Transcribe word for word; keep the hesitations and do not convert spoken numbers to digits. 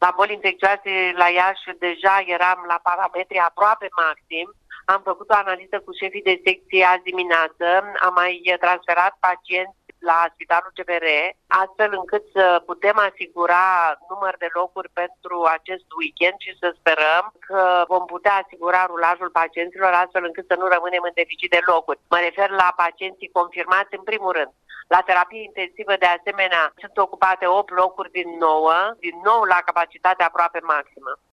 La boli infecțioase la Iași deja eram la parametri aproape maxim. Am făcut o analiză cu șefii de secție azi dimineață, am mai transferat pacienți la Spitalul C V R, astfel încât să putem asigura număr de locuri pentru acest weekend și să sperăm că vom putea asigura rulajul pacienților astfel încât să nu rămânem în deficit de locuri. Mă refer la pacienții confirmați în primul rând. La terapie intensivă, de asemenea, sunt ocupate opt locuri din nouă, din nou la capacitate aproape maximă.